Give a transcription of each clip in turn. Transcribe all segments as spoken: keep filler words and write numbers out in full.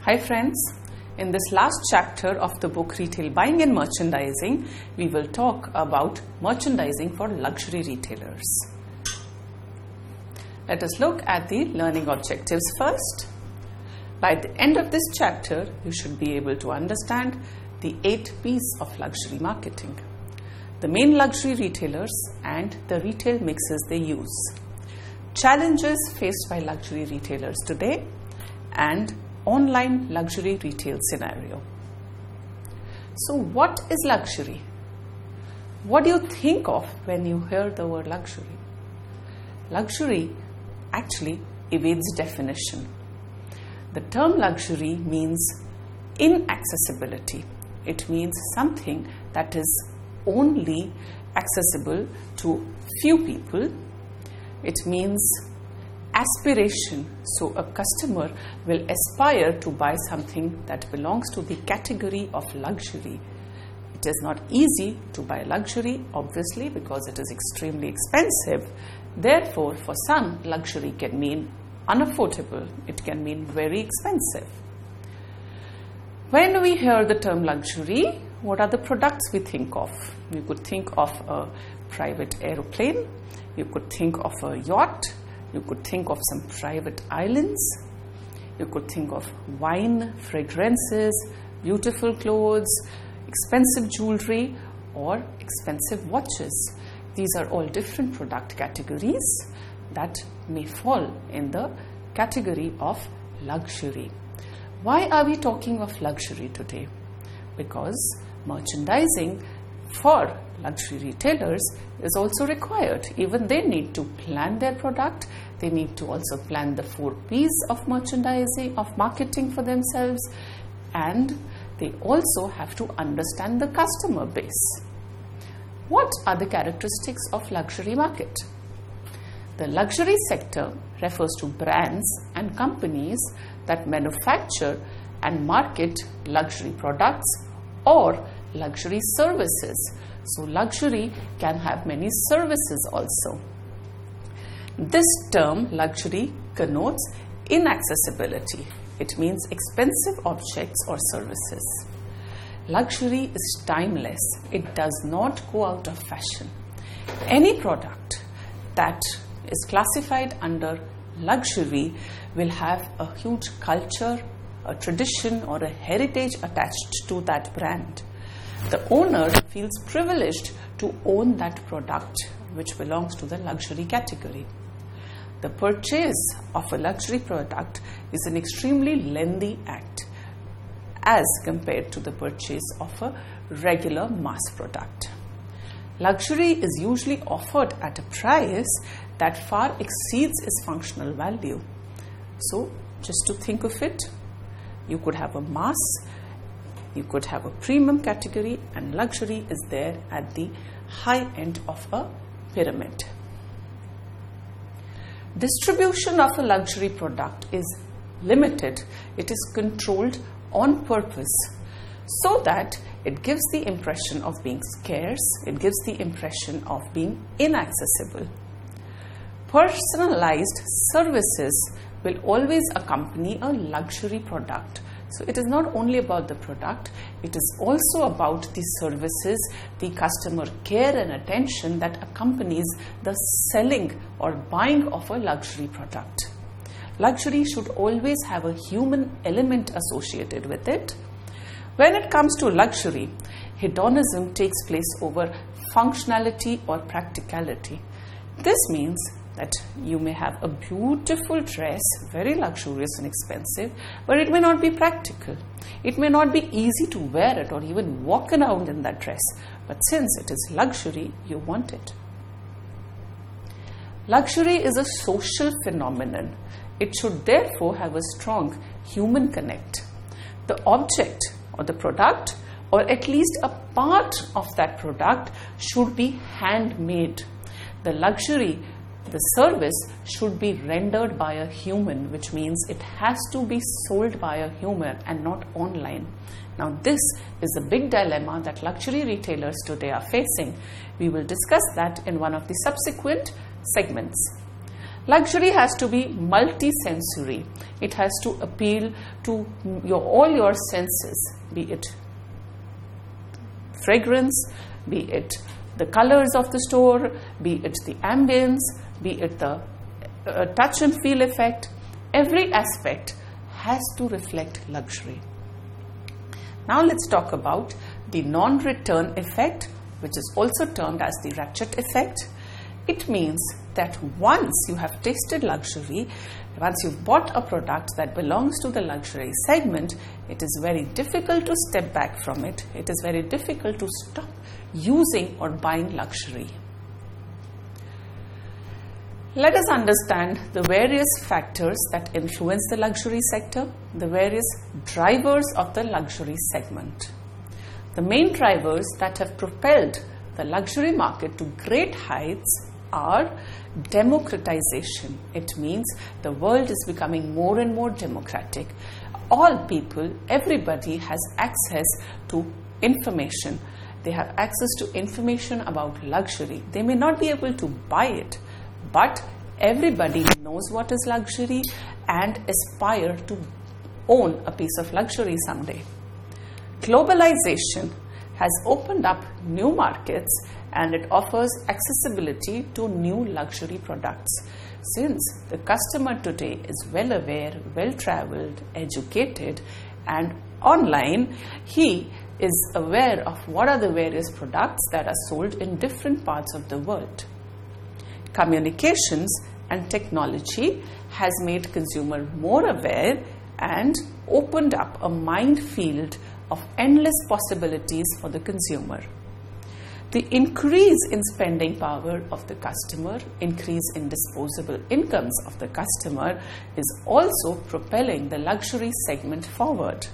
Hi friends, in this last chapter of the book Retail Buying and Merchandising, we will talk about merchandising for luxury retailers. Let us look at the learning objectives first. By the end of this chapter, you should be able to understand the eight P's of luxury marketing, the main luxury retailers and the retail mixes they use, challenges faced by luxury retailers today, and online luxury retail scenario. So what is luxury? What do you think of when you hear the word luxury? Luxury actually evades definition. The term luxury means inaccessibility. It means something that is only accessible to few people. It means aspiration, so a customer will aspire to buy something that belongs to the category of luxury. It is not easy to buy luxury, obviously, because it is extremely expensive. Therefore, for some, luxury can mean unaffordable. It can mean very expensive. When we hear the term luxury, what are the products we think of? You could think of a private aeroplane. You could think of a yacht. You could think of some private islands. You could think of wine, fragrances, beautiful clothes, expensive jewelry, or expensive watches. These are all different product categories that may fall in the category of luxury. Why are we talking of luxury today? Because merchandising for luxury retailers is also required. Even they need to plan their product. They need to also plan the four P's of merchandising, of marketing for themselves, and they also have to understand the customer base. What are the characteristics of luxury market? The luxury sector refers to brands and companies that manufacture and market luxury products or luxury services. So luxury can have many services also. This term luxury connotes inaccessibility. It means expensive objects or services. Luxury is timeless. It does not go out of fashion. Any product that is classified under luxury will have a huge culture, a tradition, or a heritage attached to that brand. The owner feels privileged to own that product which belongs to the luxury category. The purchase of a luxury product is an extremely lengthy act as compared to the purchase of a regular mass product. Luxury is usually offered at a price that far exceeds its functional value. So, just to think of it, you could have a mass, you could have a premium category, and luxury is there at the high end of a pyramid. Distribution of a luxury product is limited. It is controlled on purpose so that it gives the impression of being scarce. It gives the impression of being inaccessible. Personalized services will always accompany a luxury product. So it is not only about the product, it is also about the services, the customer care and attention that accompanies the selling or buying of a luxury product. Luxury should always have a human element associated with it. When it comes to luxury, hedonism takes place over functionality or practicality. This means that you may have a beautiful dress, very luxurious and expensive, but it may not be practical. It may not be easy to wear it or even walk around in that dress. But since it is luxury, you want it. Luxury is a social phenomenon. It should therefore have a strong human connect. The object or the product, or at least a part of that product, should be handmade. The luxury The service should be rendered by a human, which means it has to be sold by a human and not online. Now, this is a big dilemma that luxury retailers today are facing. We will discuss that in one of the subsequent segments. Luxury has to be multi-sensory. It has to appeal to your, all your senses, be it fragrance, be it the colors of the store, be it the ambience, be it the uh, touch and feel effect. Every aspect has to reflect luxury. Now let's talk about the non-return effect, which is also termed as the ratchet effect. It means that once you have tasted luxury, once you've bought a product that belongs to the luxury segment, it is very difficult to step back from it. It is very difficult to stop using or buying luxury. Let us understand the various factors that influence the luxury sector, the various drivers of the luxury segment. The main drivers that have propelled the luxury market to great heights are democratization. It means the world is becoming more and more democratic. All people, everybody has access to information. They have access to information about luxury. They may not be able to buy it, but everybody knows what is luxury and aspire to own a piece of luxury someday. Globalization has opened up new markets and it offers accessibility to new luxury products. Since the customer today is well aware, well traveled, educated and online, he is aware of what are the various products that are sold in different parts of the world. Communications and technology has made consumer more aware and opened up a minefield of endless possibilities for the consumer. The increase in spending power of the customer, increase in disposable incomes of the customer is also propelling the luxury segment forward.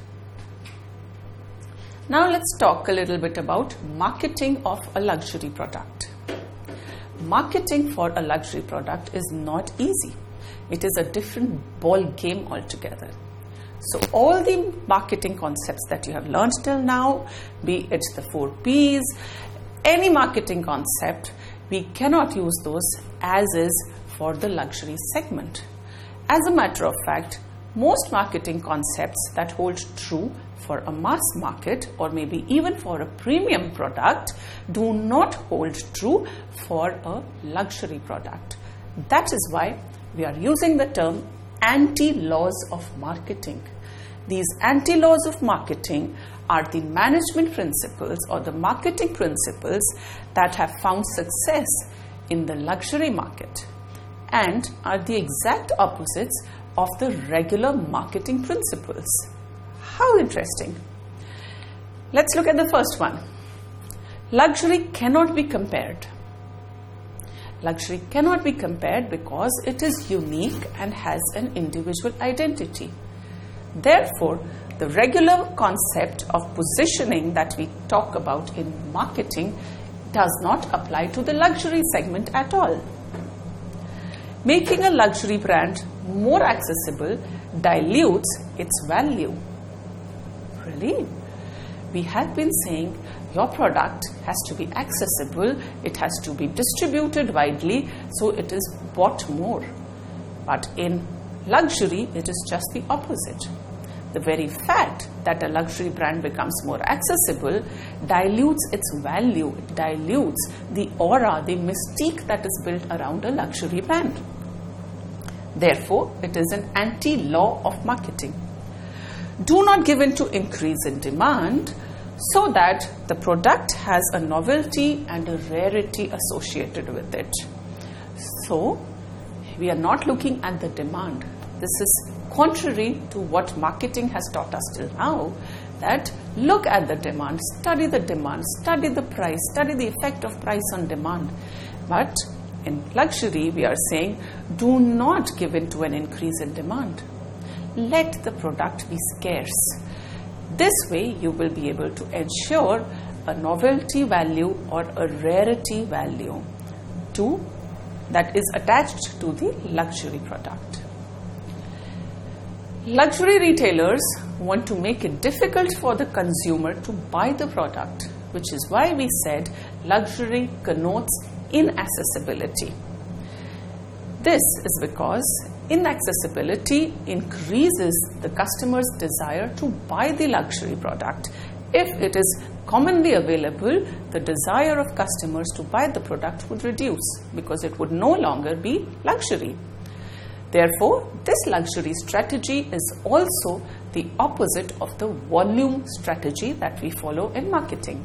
Now let's talk a little bit about marketing of a luxury product. Marketing for a luxury product is not easy. It is a different ball game altogether. So all the marketing concepts that you have learned till now, be it the four P's, any marketing concept, we cannot use those as is for the luxury segment. As a matter of fact, most marketing concepts that hold true for a mass market or maybe even for a premium product do not hold true for a luxury product. That is why we are using the term anti-laws of marketing. These anti-laws of marketing are the management principles or the marketing principles that have found success in the luxury market and are the exact opposites of the regular marketing principles. How interesting. Let's look at the first one. Luxury cannot be compared. Luxury cannot be compared because it is unique and has an individual identity. Therefore, the regular concept of positioning that we talk about in marketing does not apply to the luxury segment at all. Making a luxury brand more accessible dilutes its value. Really? We have been saying your product has to be accessible, it has to be distributed widely, so it is bought more. But in luxury, it is just the opposite. The very fact that a luxury brand becomes more accessible dilutes its value, it dilutes the aura, the mystique that is built around a luxury brand. Therefore, it is an anti-law of marketing. Do not give in to increase in demand so that the product has a novelty and a rarity associated with it. So, we are not looking at the demand. This is contrary to what marketing has taught us till now, that look at the demand, study the demand, study the price, study the effect of price on demand. But in luxury, we are saying, do not give in to an increase in demand. Let the product be scarce. This way, you will be able to ensure a novelty value or a rarity value to that is attached to the luxury product. Luxury retailers want to make it difficult for the consumer to buy the product, which is why we said luxury connotes inaccessibility. This is because inaccessibility increases the customer's desire to buy the luxury product. If it is commonly available, the desire of customers to buy the product would reduce because it would no longer be luxury. Therefore, this luxury strategy is also the opposite of the volume strategy that we follow in marketing.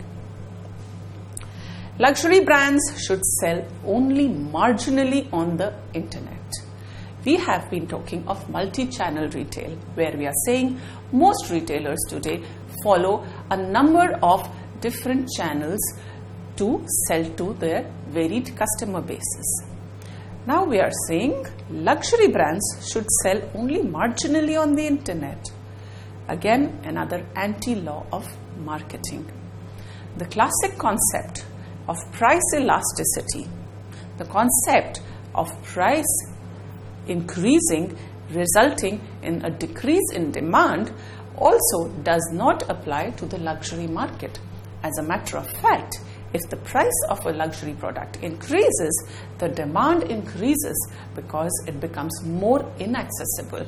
Luxury brands should sell only marginally on the internet. We have been talking of multi-channel retail, where we are saying most retailers today follow a number of different channels to sell to their varied customer bases. Now we are saying luxury brands should sell only marginally on the internet. Again, another anti-law of marketing. The classic concept of price elasticity, the concept of price increasing resulting in a decrease in demand, also does not apply to the luxury market. As a matter of fact, if the price of a luxury product increases, the demand increases because it becomes more inaccessible.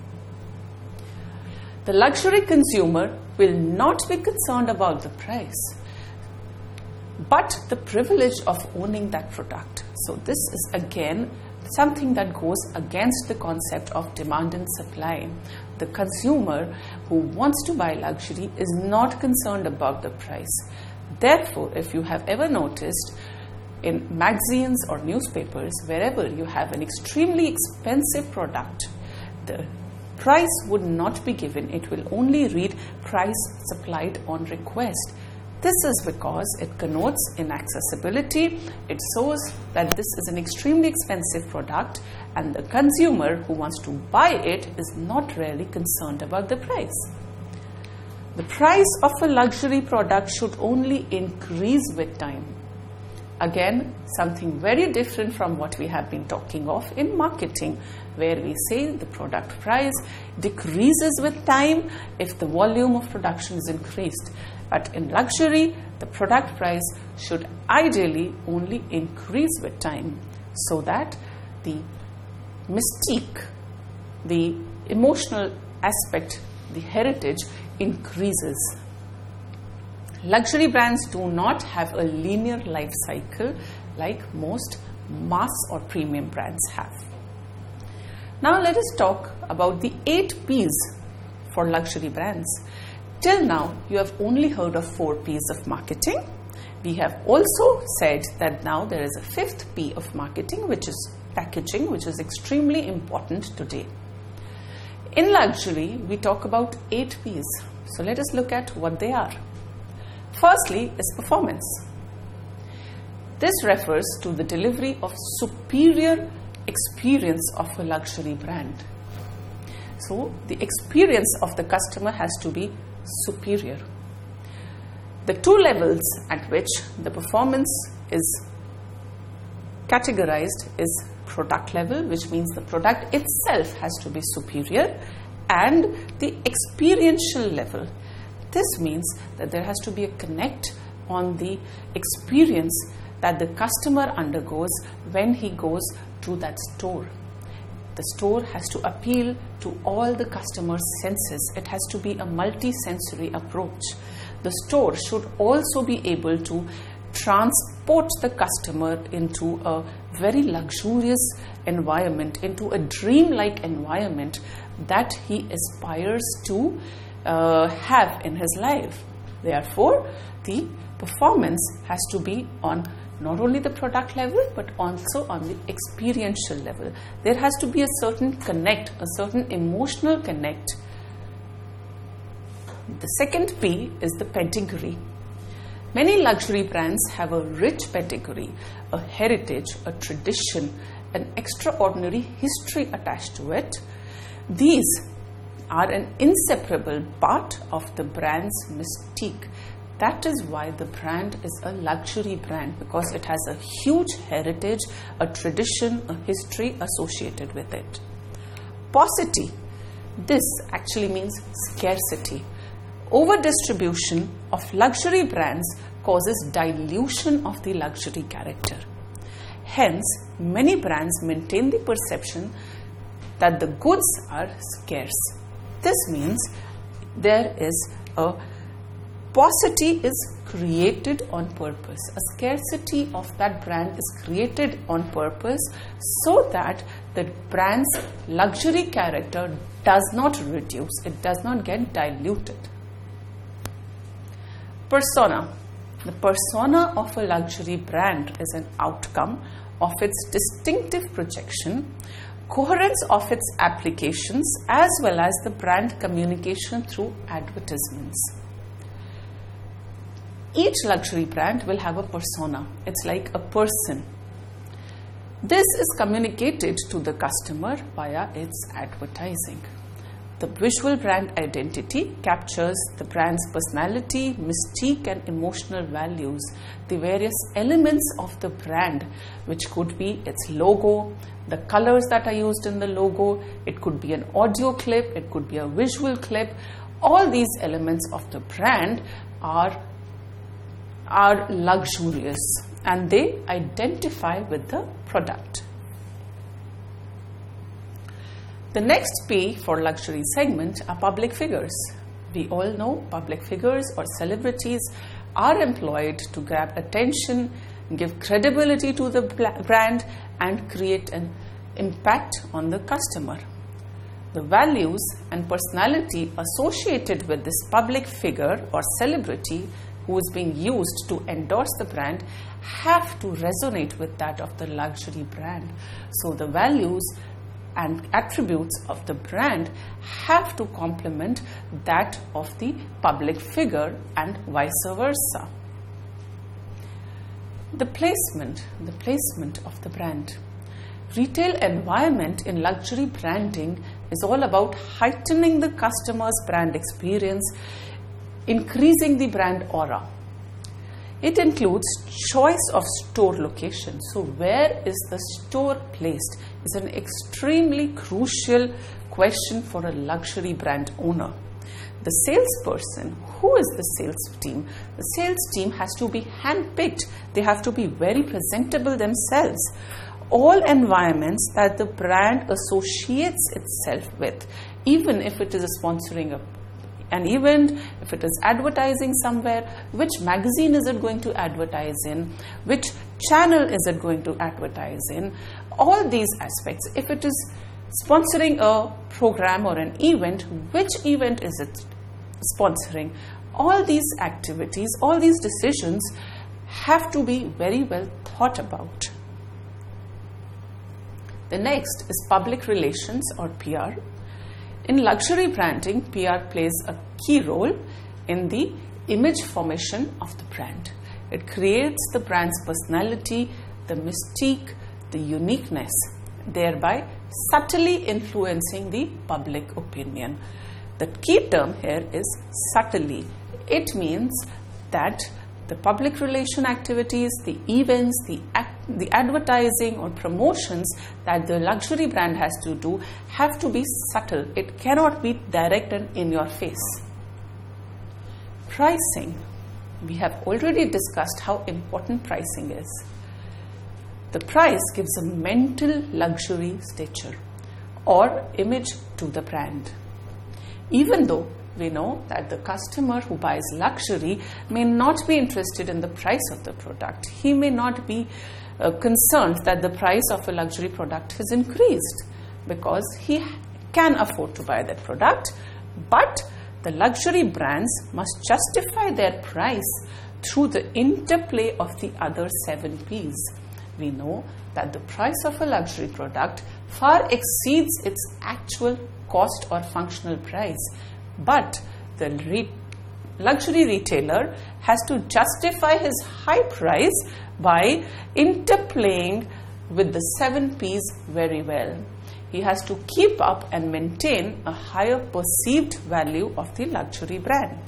The luxury consumer will not be concerned about the price, but the privilege of owning that product. So this is again something that goes against the concept of demand and supply. The consumer who wants to buy luxury is not concerned about the price. Therefore, if you have ever noticed in magazines or newspapers, wherever you have an extremely expensive product, the price would not be given. It will only read price supplied on request. This is because it connotes inaccessibility. It shows that this is an extremely expensive product and the consumer who wants to buy it is not really concerned about the price. The price of a luxury product should only increase with time. Again, something very different from what we have been talking of in marketing, where we say the product price decreases with time if the volume of production is increased. But in luxury, the product price should ideally only increase with time so that the mystique, the emotional aspect, the heritage increases. Luxury brands do not have a linear life cycle like most mass or premium brands have. Now let us talk about the eight P's for luxury brands. Till now, you have only heard of four P's of marketing. We have also said that now there is a fifth P of marketing, which is packaging, which is extremely important today. In luxury, we talk about eight P's. So let us look at what they are. Firstly is performance. This refers to the delivery of superior experience of a luxury brand. So the experience of the customer has to be superior. The two levels at which the performance is categorized is product level, which means the product itself has to be superior, and the experiential level. This means that there has to be a connect on the experience that the customer undergoes when he goes to that store. The store has to appeal to all the customer's senses. It has to be a multi-sensory approach. The store should also be able to transport the customer into a very luxurious environment, into a dreamlike environment that he aspires to uh, have in his life. Therefore, the performance has to be on not only the product level, but also on the experiential level. There has to be a certain connect, a certain emotional connect. The second P is the pedigree. Many luxury brands have a rich pedigree, a heritage, a tradition, an extraordinary history attached to it. These are an inseparable part of the brand's mystique. That is why the brand is a luxury brand, because it has a huge heritage, a tradition, a history associated with it. Paucity. This actually means scarcity. Over-distribution of luxury brands causes dilution of the luxury character. Hence, many brands maintain the perception that the goods are scarce. This means there is a paucity is created on purpose. A scarcity of that brand is created on purpose so that the brand's luxury character does not reduce, it does not get diluted. Persona. The persona of a luxury brand is an outcome of its distinctive projection, coherence of its applications, as well as the brand communication through advertisements. Each luxury brand will have a persona. It's like a person. This is communicated to the customer via its advertising. The visual brand identity captures the brand's personality, mystique, and emotional values, the various elements of the brand, which could be its logo, the colors that are used in the logo, it could be an audio clip, it could be a visual clip. All these elements of the brand are, are luxurious and they identify with the product. The next P for luxury segment are public figures. We all know public figures or celebrities are employed to grab attention, give credibility to the brand, and create an impact on the customer. The values and personality associated with this public figure or celebrity who is being used to endorse the brand have to resonate with that of the luxury brand. So the values and attributes of the brand have to complement that of the public figure and vice versa. The placement, the placement of the brand. Retail environment in luxury branding is all about heightening the customer's brand experience, increasing the brand aura. It includes choice of store location. So where is the store placed is an extremely crucial question for a luxury brand owner. The salesperson, who is the sales team? The sales team has to be handpicked. They have to be very presentable themselves. All environments that the brand associates itself with, even if it is sponsoring a an event, if it is advertising somewhere, which magazine is it going to advertise in, which channel is it going to advertise in, all these aspects. If it is sponsoring a program or an event, which event is it sponsoring? All these activities, all these decisions have to be very well thought about. The next is public relations or P R. In luxury branding, P R plays a key role in the image formation of the brand. It creates the brand's personality, the mystique, the uniqueness, thereby subtly influencing the public opinion. The key term here is subtly. It means that the public relation activities, the events, the act, the advertising or promotions that the luxury brand has to do have to be subtle. It cannot be direct and in your face. Pricing. We have already discussed how important pricing is. The price gives a mental luxury stature or image to the brand. Even though we know that the customer who buys luxury may not be interested in the price of the product. He may not be uh, concerned that the price of a luxury product has increased because he can afford to buy that product. But the luxury brands must justify their price through the interplay of the other seven P's. We know that the price of a luxury product far exceeds its actual cost or functional price. But the re- luxury retailer has to justify his high price by interplaying with the seven P's very well. He has to keep up and maintain a higher perceived value of the luxury brand.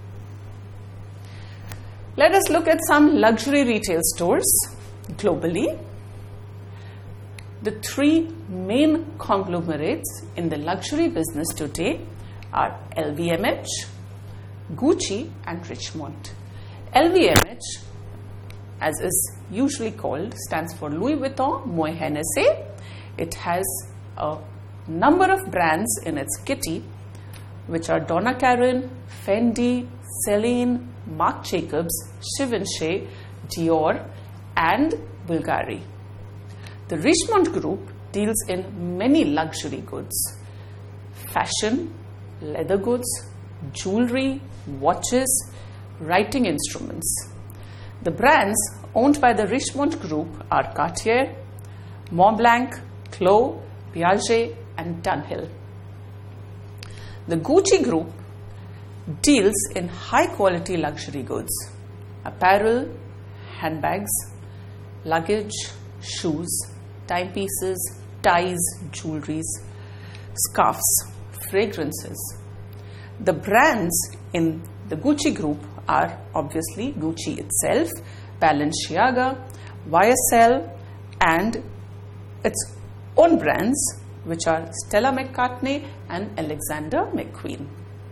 Let us look at some luxury retail stores globally. The three main conglomerates in the luxury business today are L V M H, Gucci and Richemont. L V M H as is usually called, stands for Louis Vuitton Moet Hennessy. It has a number of brands in its kitty, which are Donna Karan, Fendi, Celine, Marc Jacobs, Givenchy, Dior, and Bulgari. The Richemont Group deals in many luxury goods: fashion, leather goods, jewelry, watches, writing instruments. The brands owned by the Richemont Group are Cartier, Montblanc, Chloé, Piaget, and Dunhill. The Gucci Group deals in high-quality luxury goods: apparel, handbags, luggage, shoes, timepieces, ties, jewelries, scarves, fragrances. The brands in the Gucci Group are obviously Gucci itself, Balenciaga, Y S L, and its own brands, which are Stella McCartney and Alexander McQueen.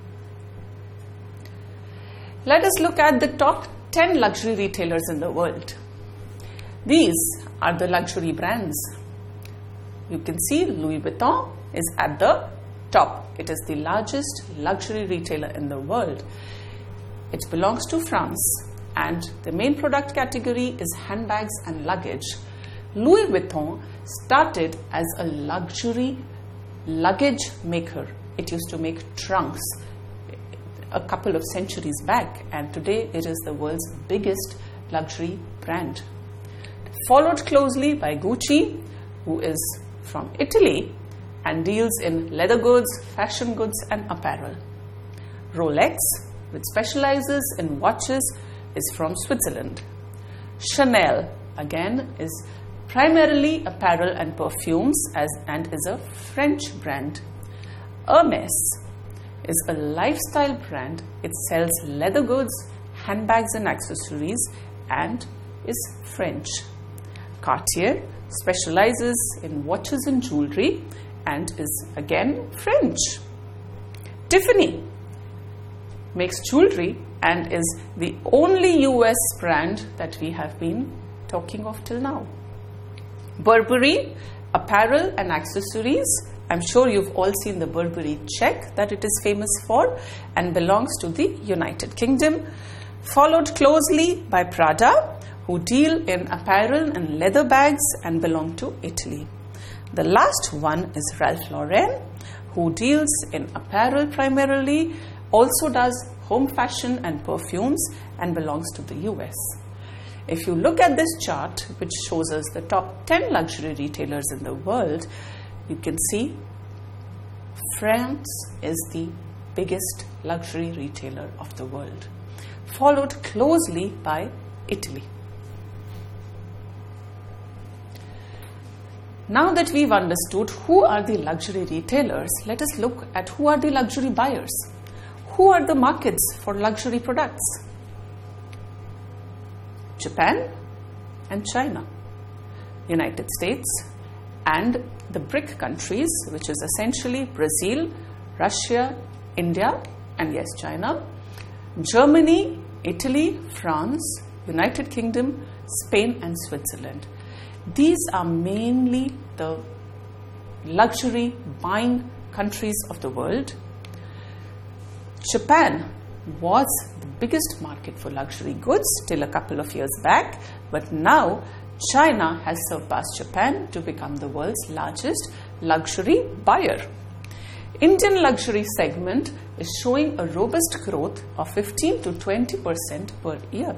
Let us look at the top ten luxury retailers in the world. These are the luxury brands. You can see Louis Vuitton is at the top. It is the largest luxury retailer in the world. It belongs to France, and the main product category is handbags and luggage. Louis Vuitton started as a luxury luggage maker. It used to make trunks a couple of centuries back, and today it is the world's biggest luxury brand. Followed closely by Gucci, who is from Italy and deals in leather goods, fashion goods, and apparel. Rolex, which specializes in watches, is from Switzerland. Chanel, again, is primarily apparel and perfumes as, and is a French brand. Hermes is a lifestyle brand. It sells leather goods, handbags, and accessories, and is French. Cartier specializes in watches and jewelry and is again French. Tiffany makes jewelry and is the only U S brand that we have been talking of till now. Burberry, apparel and accessories. I'm sure you've all seen the Burberry check that it is famous for and belongs to the United Kingdom. Followed closely by Prada, who deal in apparel and leather bags and belong to Italy. The last one is Ralph Lauren, who deals in apparel primarily, also does home fashion and perfumes, and belongs to the U S. If you look at this chart, which shows us the top ten luxury retailers in the world, you can see France is the biggest luxury retailer of the world, followed closely by Italy. Now that we've understood who are the luxury retailers, let us look at who are the luxury buyers. Who are the markets for luxury products? Japan and China, United States, and the BRIC countries, which is essentially Brazil, Russia, India, and yes, China, Germany, Italy, France, United Kingdom, Spain, and Switzerland. These are mainly the luxury buying countries of the world. Japan was the biggest market for luxury goods till a couple of years back, but now China has surpassed Japan to become the world's largest luxury buyer. Indian luxury segment is showing a robust growth of fifteen to twenty percent per year.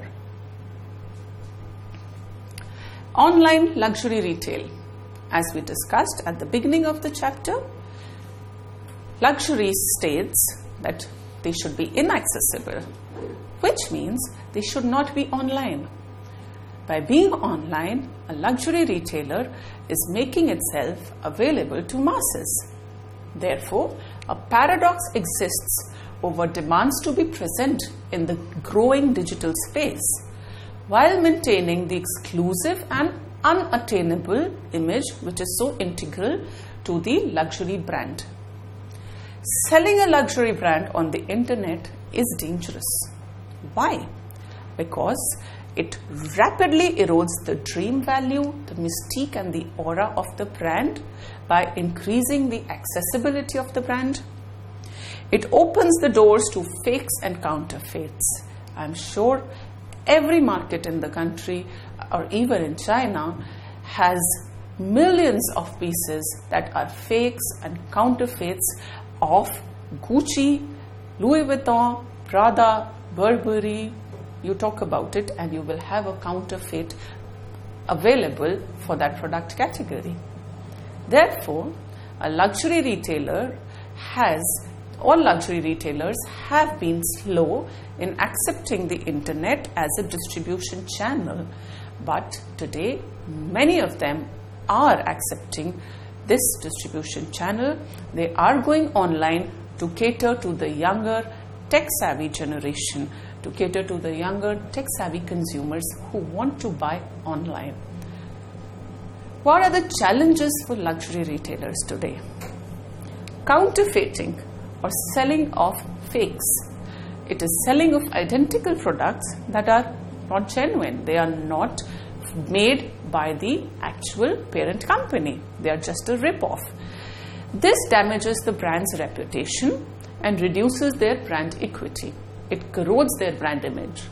Online luxury retail. As we discussed at the beginning of the chapter, luxury states that they should be inaccessible, which means they should not be online. By being online, a luxury retailer is making itself available to masses. Therefore, a paradox exists over demands to be present in the growing digital space, while maintaining the exclusive and unattainable image which is so integral to the luxury brand. Selling a luxury brand on the internet is dangerous. Why? Because It rapidly erodes the dream value, the mystique and the aura of the brand by increasing the accessibility of the brand. It opens the doors to fakes and counterfeits. I'm sure every market in the country or even in China has millions of pieces that are fakes and counterfeits of Gucci, Louis Vuitton, Prada, Burberry. You talk about it and you will have a counterfeit available for that product category. Therefore, a luxury retailer has, all luxury retailers have been slow in accepting the internet as a distribution channel. But today, many of them are accepting this distribution channel. They are going online to cater to the younger tech-savvy generation, to cater to the younger tech-savvy consumers who want to buy online. What are the challenges for luxury retailers today? Counterfeiting or selling of fakes. It is selling of identical products that are not genuine. They are not made by the actual parent company. They are just a rip-off. This damages the brand's reputation and reduces their brand equity. It corrodes their brand image.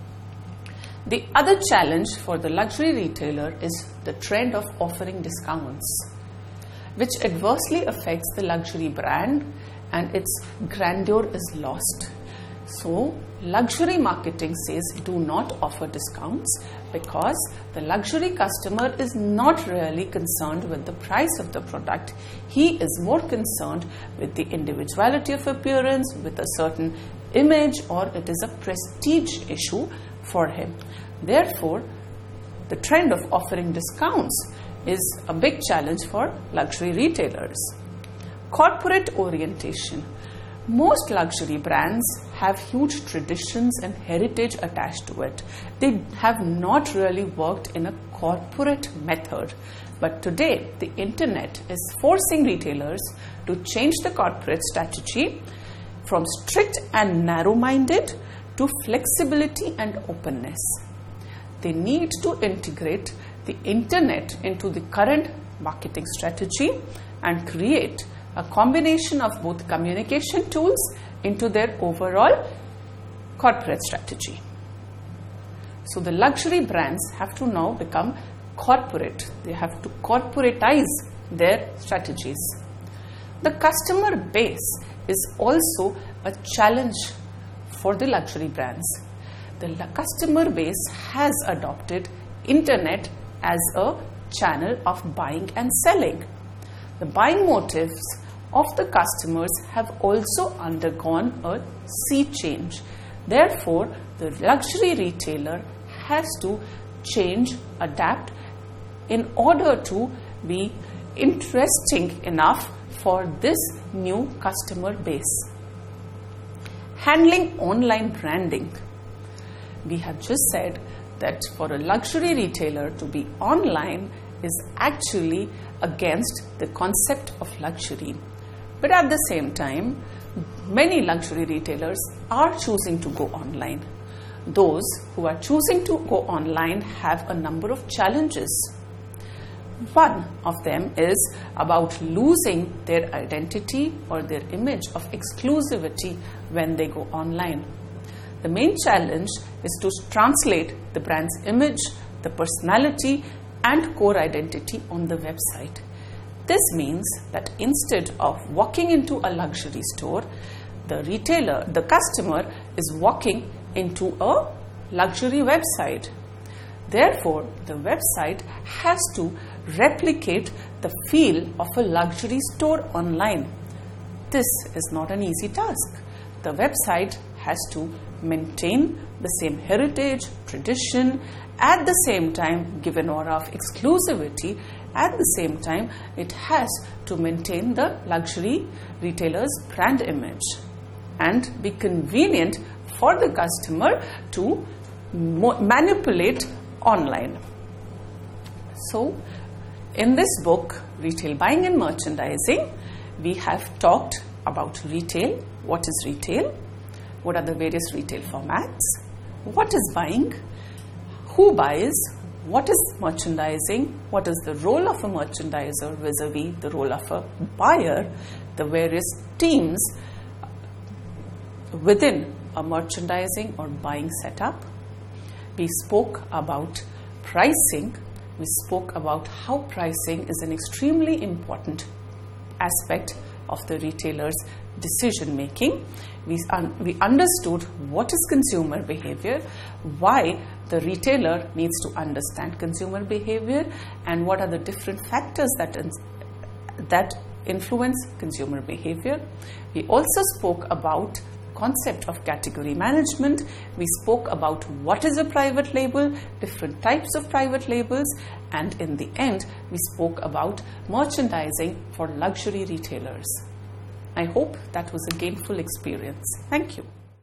The other challenge for the luxury retailer is the trend of offering discounts, which adversely affects the luxury brand and its grandeur is lost. So, luxury marketing says do not offer discounts because the luxury customer is not really concerned with the price of the product. He is more concerned with the individuality of appearance, with a certain image, or it is a prestige issue for him. Therefore, the trend of offering discounts is a big challenge for luxury retailers. Corporate orientation. Most luxury brands have huge traditions and heritage attached to it. They have not really worked in a corporate method. But today, the internet is forcing retailers to change the corporate strategy from strict and narrow-minded to flexibility and openness. They need to integrate the internet into the current marketing strategy and create a combination of both communication tools into their overall corporate strategy. So the luxury brands have to now become corporate. They have to corporatize their strategies. The customer base is also a challenge for the luxury brands. The customer base has adopted internet as a channel of buying and selling. The buying motives of the customers have also undergone a sea change. Therefore, the luxury retailer has to change, adapt in order to be interesting enough for this new customer base. Handling online branding. We have just said that for a luxury retailer to be online is actually against the concept of luxury. But at the same time, many luxury retailers are choosing to go online. Those who are choosing to go online have a number of challenges. One of them is about losing their identity or their image of exclusivity when they go online. The main challenge is to translate the brand's image, the personality, and core identity on the website. This means that instead of walking into a luxury store, the retailer, the customer is walking into a luxury website. Therefore, the website has to replicate the feel of a luxury store online. This is not an easy task. The website has to maintain the same heritage, tradition, at the same time give an aura of exclusivity. At the same time, it has to maintain the luxury retailer's brand image and be convenient for the customer to mo- manipulate online. So, in this book, Retail Buying and Merchandising, we have talked about retail. What is retail? What are the various retail formats? What is buying? who buys, what is merchandising, what is the role of a merchandiser vis-a-vis the role of a buyer, the various teams within a merchandising or buying setup. We spoke about pricing. We spoke about how pricing is an extremely important aspect of the retailer's decision making. We, un- we understood what is consumer behavior, why the retailer needs to understand consumer behavior, and what are the different factors that, in- that influence consumer behavior. We also spoke about concept of category management. We spoke about what is a private label, different types of private labels, and in the end, we spoke about merchandising for luxury retailers. I hope that was a gainful experience. Thank you.